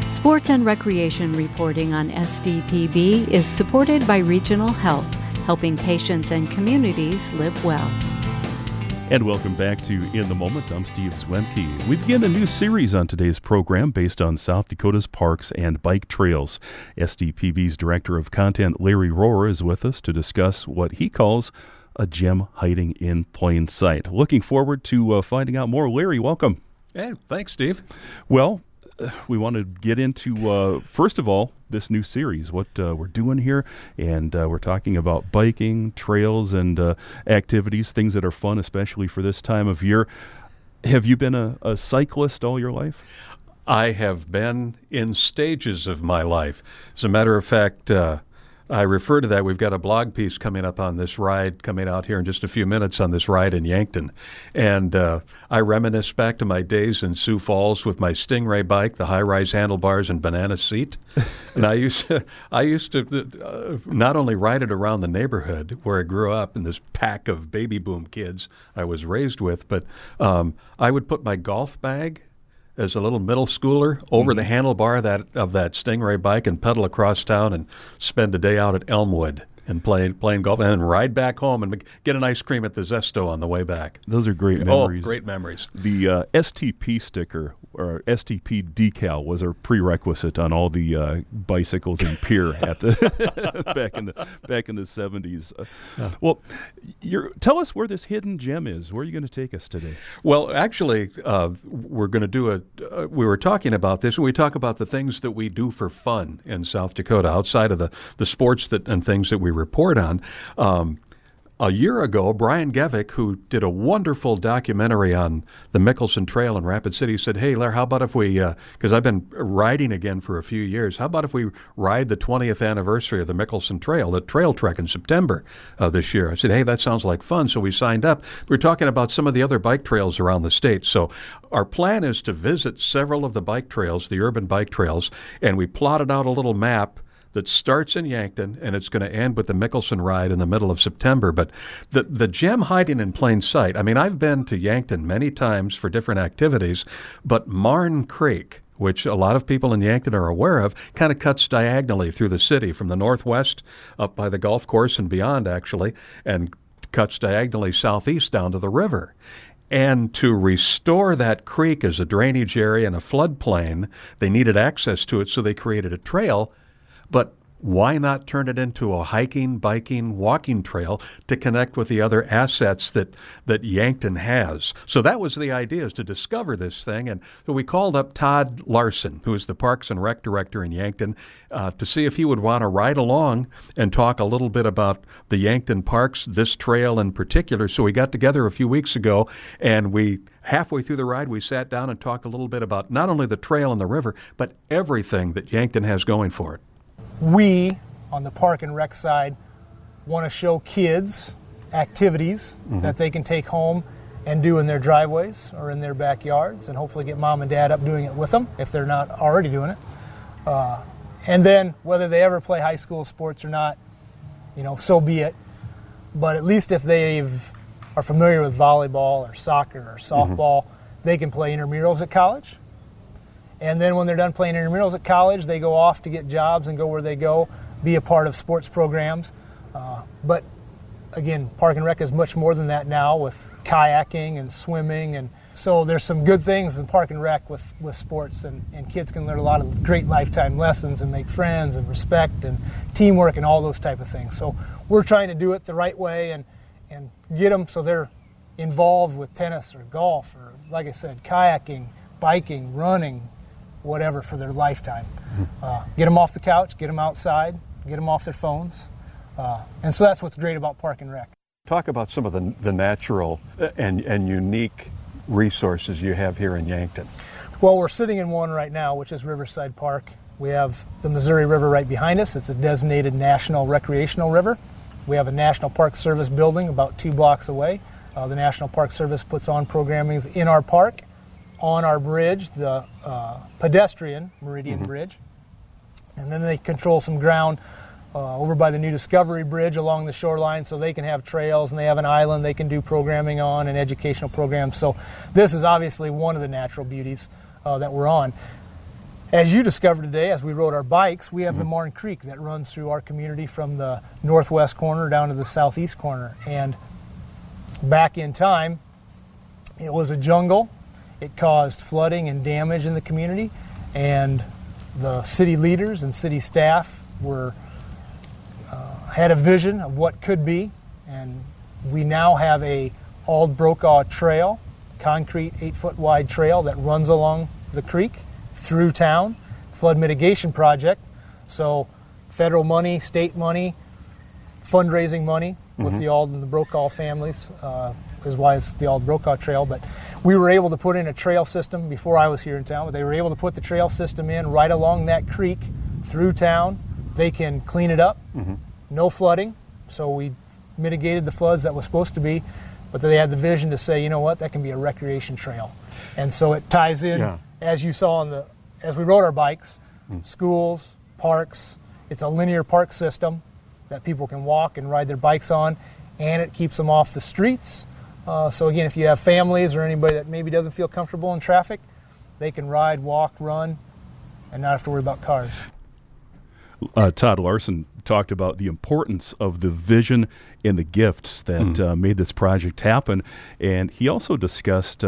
Sports and recreation reporting on SDPB is supported by Regional Health, helping patients and communities live well. And welcome back to In the Moment. I'm Steve Zwemke. We begin a new series on today's program based on South Dakota's parks and bike trails. SDPB's Director of Content, Larry Rohrer, is with us to discuss what he calls a gem hiding in plain sight. Looking forward to finding out more. Larry, welcome. Hey, thanks, Steve. Well, we want to get into, first of all, this new series, what we're doing here, and we're talking about biking, trails, and activities, things that are fun, especially for this time of year. Have you been a cyclist all your life? I have been in stages of my life. As a matter of fact, I refer to that. We've got a blog piece coming up on this ride, coming out here in just a few minutes on this ride in Yankton. And I reminisce back to my days in Sioux Falls with my Stingray bike, the high-rise handlebars and banana seat. And I used to not only ride it around the neighborhood where I grew up in this pack of baby boom kids I was raised with, but I would put my golf bag as a little middle schooler over the handlebar of that Stingray bike and pedal across town and spend a day out at Elmwood and playing golf and then ride back home and get an ice cream at the Zesto on the way back. Those are great memories. Oh, great memories. The STP sticker or STP decal was a prerequisite on all the bicycles in Pierre at the back in the 70s. Well, tell us where this hidden gem is. Where are you going to take us today? Well, actually, we're going to do we were talking about this, and we talk about the things that we do for fun in South Dakota outside of the sports and things that we report on. A year ago, Brian Gevick, who did a wonderful documentary on the Mickelson Trail in Rapid City, said, "Hey, Larry, how about if we, because I've been riding again for a few years, how about if we ride the 20th anniversary of the Mickelson Trail, the trail trek in September this year?" I said, "Hey, that sounds like fun." So we signed up. We were talking about some of the other bike trails around the state. So our plan is to visit several of the bike trails, the urban bike trails, and we plotted out a little map that starts in Yankton, and it's going to end with the Mickelson ride in the middle of September. But the gem hiding in plain sight, I mean, I've been to Yankton many times for different activities, but Marne Creek, which a lot of people in Yankton are aware of, kind of cuts diagonally through the city from the northwest up by the golf course and beyond, actually, and cuts diagonally southeast down to the river. And to restore that creek as a drainage area and a floodplain, they needed access to it, so they created a trail. But why not turn it into a hiking, biking, walking trail to connect with the other assets that Yankton has? So that was the idea, is to discover this thing. And so we called up Todd Larson, who is the Parks and Rec Director in Yankton, to see if he would want to ride along and talk a little bit about the Yankton parks, this trail in particular. So we got together a few weeks ago, and halfway through the ride, we sat down and talked a little bit about not only the trail and the river, but everything that Yankton has going for it. We, on the Park and Rec side, want to show kids activities that they can take home and do in their driveways or in their backyards, and hopefully get mom and dad up doing it with them if they're not already doing it. And then whether they ever play high school sports or not, so be it. But at least if they are familiar with volleyball or soccer or softball, they can play intramurals at college. And then when they're done playing intramurals at college, they go off to get jobs and go where they go, be a part of sports programs. But again, Park and Rec is much more than that now, with kayaking and swimming. And so there's some good things in Park and Rec with sports, and kids can learn a lot of great lifetime lessons and make friends and respect and teamwork and all those type of things. So we're trying to do it the right way and get them so they're involved with tennis or golf or, like I said, kayaking, biking, running, whatever for their lifetime. Get them off the couch, get them outside, get them off their phones. And so that's what's great about Park and Rec. Talk about some of the natural and unique resources you have here in Yankton. Well, we're sitting in one right now, which is Riverside Park. We have the Missouri River right behind us. It's a designated national recreational river. We have a National Park Service building about 2 blocks away. The National Park Service puts on programming in our park, on our bridge, the pedestrian Meridian Bridge. And then they control some ground over by the new Discovery Bridge along the shoreline, so they can have trails, and they have an island they can do programming on and educational programs. So this is obviously one of the natural beauties that we're on. As you discovered today, as we rode our bikes, we have the Marne Creek that runs through our community from the northwest corner down to the southeast corner. And back in time, it was a jungle. It caused flooding and damage in the community, and the city leaders and city staff had a vision of what could be, and we now have a Ald Brokaw Trail, concrete 8-foot wide trail that runs along the creek through town, flood mitigation project. So federal money, state money, fundraising money with the Ald and the Brokaw families is why it's the Ald Brokaw Trail. But we were able to put in a trail system before I was here in town, but they were able to put the trail system in right along that creek through town. They can clean it up, no flooding. So we mitigated the floods that was supposed to be, but they had the vision to say, you know what, that can be a recreation trail. And so it ties in, as you saw as we rode our bikes, schools, parks. It's a linear park system that people can walk and ride their bikes on, and it keeps them off the streets. So again, if you have families or anybody that maybe doesn't feel comfortable in traffic, they can ride, walk, run, and not have to worry about cars. Todd Larson talked about the importance of the vision and the gifts that made this project happen, and he also discussed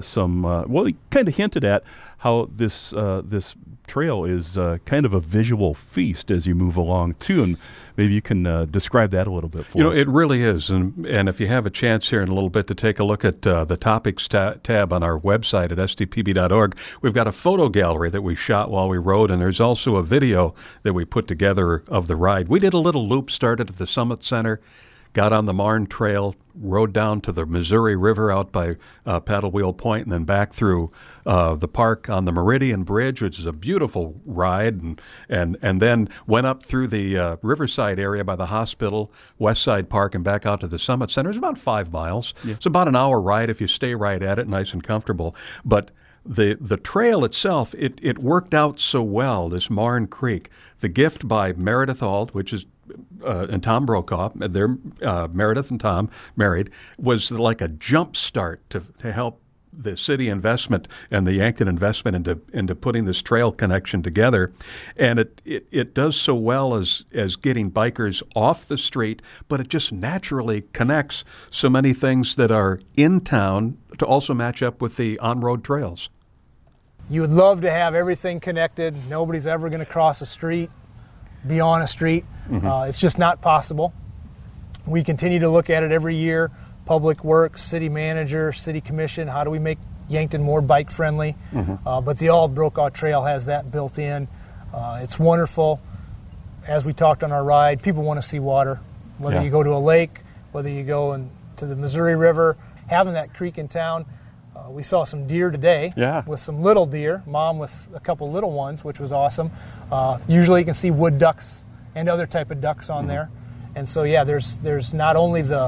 he kind of hinted at how this trail is kind of a visual feast as you move along too, and maybe you can describe that a little bit for us. It really is, and if you have a chance here in a little bit to take a look at the topics tab on our website at sdpb.org, we've got a photo gallery that we shot while we rode, and there's also a video that we put together of the ride. We did a little loop, started at the Summit Center, got on the Marne Trail, rode down to the Missouri River out by Paddle Wheel Point, and then back through the park on the Meridian Bridge, which is a beautiful ride, and then went up through the Riverside area by the hospital, West Side Park, and back out to the Summit Center. It's about 5 miles. Yeah. It's about an hour ride if you stay right at it, nice and comfortable. But the trail itself, it worked out so well, this Marne Creek. The gift by Meredith Ald, which is and Tom Brokaw, they're Meredith and Tom married, was like a jump start to help the city investment and the Yankton investment into putting this trail connection together. And it does so well as getting bikers off the street, but it just naturally connects so many things that are in town to also match up with the on-road trails. You would love to have everything connected. Nobody's ever going to cross a street, be on a street. It's just not possible. We continue to look at it every year. Public Works, City Manager, City Commission, how do we make Yankton more bike friendly? But the Ald Brokaw Trail has that built in. It's wonderful. As we talked on our ride, people want to see water. Whether you go to a lake, whether you go to the Missouri River, having that creek in town. We saw some deer today with some little deer, mom with a couple little ones, which was awesome. Usually you can see wood ducks and other type of ducks on there. And so, there's not only the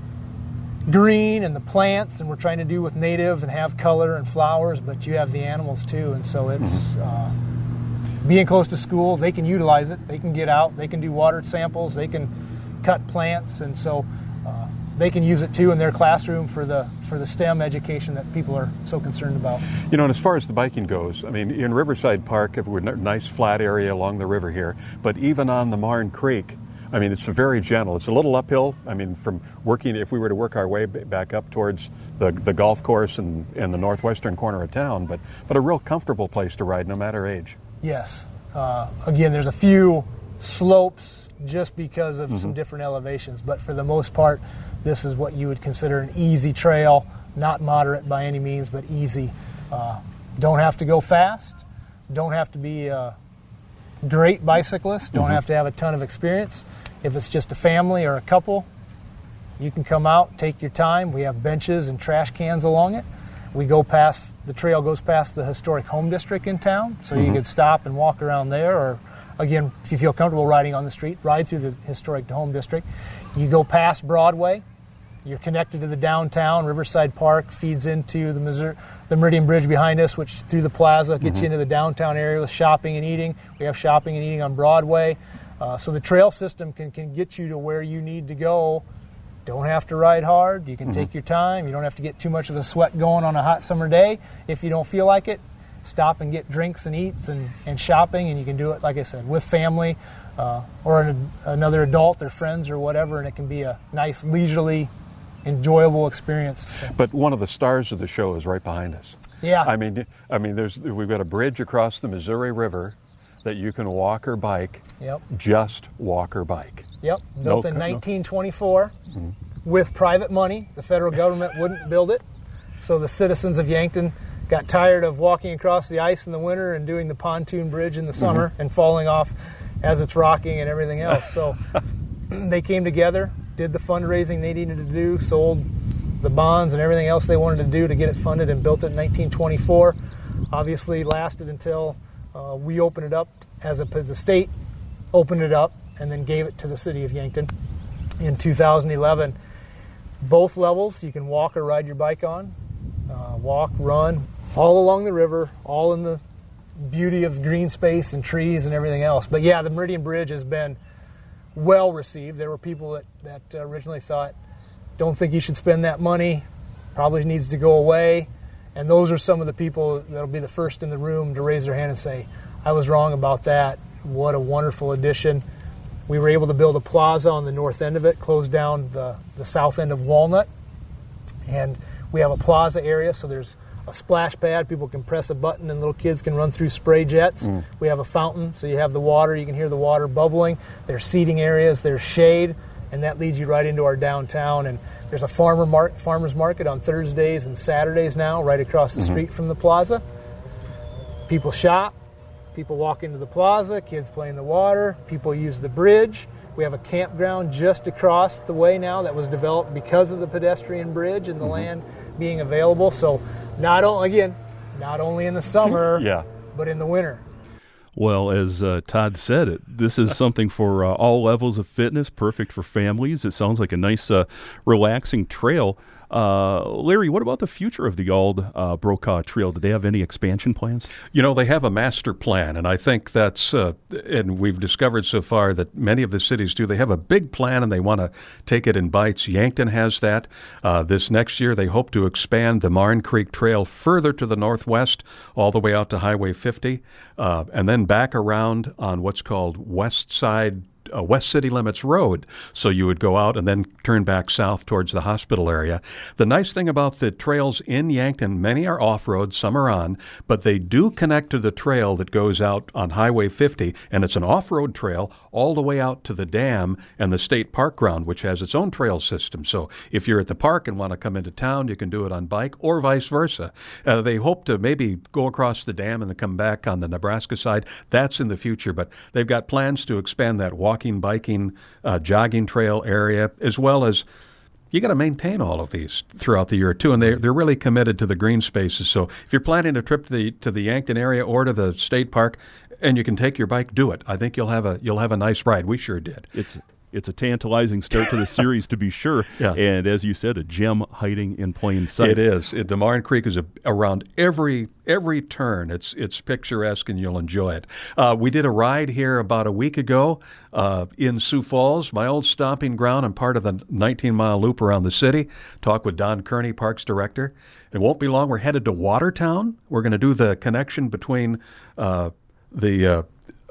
green and the plants, and we're trying to do with native and have color and flowers, but you have the animals too. And so it's being close to school, they can utilize it. They can get out, they can do water samples, they can cut plants, and so they can use it too in their classroom for the STEM education that people are so concerned about. And as far as the biking goes, I mean, in Riverside Park, we're a nice flat area along the river here, but even on the Marne Creek, I mean, it's very gentle. It's a little uphill. I mean, from working, if we were to work our way back up towards the golf course and the northwestern corner of town, but a real comfortable place to ride no matter age. Yes. Again, there's a few slopes just because of some different elevations, but for the most part, this is what you would consider an easy trail, not moderate by any means, but easy. Don't have to go fast, don't have to be a great bicyclist, don't have to have a ton of experience. If it's just a family or a couple, you can come out, take your time. We have benches and trash cans along it. The trail goes past the historic home district in town, so you could stop and walk around there, or again, if you feel comfortable riding on the street, ride through the historic home district. You go past Broadway, you're connected to the downtown. Riverside Park feeds into the Meridian Bridge behind us, which through the plaza gets you into the downtown area with shopping and eating. We have shopping and eating on Broadway. So the trail system can get you to where you need to go. Don't have to ride hard. You can take your time. You don't have to get too much of the sweat going on a hot summer day if you don't feel like it. stop and get drinks and eats and shopping, and you can do it, like I said, with family or another adult or friends or whatever, and it can be a nice, leisurely, enjoyable experience. So. But one of the stars of the show is right behind us. Yeah. I mean, we've got a bridge across the Missouri River that you can walk or bike. Yep. Just walk or bike. Yep. Built in 1924 with private money. The federal government wouldn't build it, so the citizens of Yankton got tired of walking across the ice in the winter and doing the pontoon bridge in the summer and falling off as it's rocking and everything else. So they came together, did the fundraising they needed to do, sold the bonds and everything else they wanted to do to get it funded, and built it in 1924. Obviously lasted until we opened it up, the state opened it up and then gave it to the city of Yankton in 2011. Both levels you can walk or ride your bike on, walk, run, all along the river, all in the beauty of green space and trees and everything else. But yeah, the Meridian Bridge has been well received. There were people that originally thought, don't think you should spend that money, probably needs to go away. And those are some of the people that'll be the first in the room to raise their hand and say, I was wrong about that. What a wonderful addition. We were able to build a plaza on the north end of it, close down the south end of Walnut. And we have a plaza area, so there's a splash pad. People can press a button and little kids can run through spray jets. We have a fountain, so you have the water. You can hear the water bubbling. There's seating areas. There's shade, and that leads you right into our downtown. And there's a farmer's market on Thursdays and Saturdays now right across the street from the plaza. People shop. People walk into the plaza. Kids play in the water. People use the bridge. We have a campground just across the way now that was developed because of the pedestrian bridge and the land being available. So not only in the summer, but in the winter. Well, as Todd said, this is something for all levels of fitness, perfect for families. It sounds like a nice, relaxing trail. Larry, what about the future of the Auld Brokaw Trail? Do they have any expansion plans? You know, they have a master plan, and I think that's, and we've discovered so far that many of the cities do. They have a big plan, and they want to take it in bites. Yankton has that. This next year, they hope to expand the Marne Creek Trail further to the northwest, all the way out to Highway 50, and then back around on what's called West City Limits Road. So you would go out and then turn back south towards the hospital area. The nice thing about the trails in Yankton, many are off-road, some are on, but they do connect to the trail that goes out on Highway 50, and it's an off-road trail all the way out to the dam and the state park ground, which has its own trail system. So if you're at the park and want to come into town, you can do it on bike or vice versa. They hope to maybe go across the dam and then come back on the Nebraska side. That's in the future, but they've got plans to expand that walking, biking, jogging trail area, as well as you got to maintain all of these throughout the year too, and they're really committed to the green spaces. So if you're planning a trip to the Yankton area or to the state park, and you can take your bike, do it. I think you'll have a nice ride. We sure did. It's a tantalizing start to the series, to be sure. Yeah. And as you said, a gem hiding in plain sight. It is. The Marne Creek is around every turn. It's picturesque, and you'll enjoy it. We did a ride here about a week ago in Sioux Falls, my old stomping ground, and part of the 19-mile loop around the city. Talked with Don Kearney, Parks Director. It won't be long. We're headed to Watertown. We're going to do the connection between the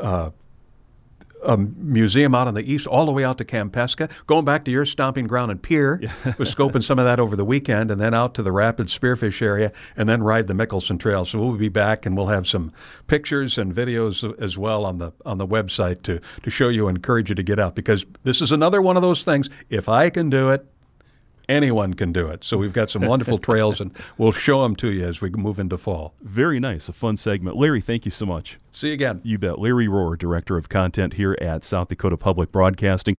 museum out on the east all the way out to Kampesca, going back to your stomping ground in Pierre. We're scoping some of that over the weekend, and then out to the Rapid Spearfish area, and then ride the Mickelson Trail. So we'll be back, and we'll have some pictures and videos as well on the website to show you and encourage you to get out, because this is another one of those things. If I can do it, anyone can do it. So we've got some wonderful trails, and we'll show them to you as we move into fall. Very nice. A fun segment. Larry, thank you so much. See you again. You bet. Larry Rohr, Director of Content here at South Dakota Public Broadcasting.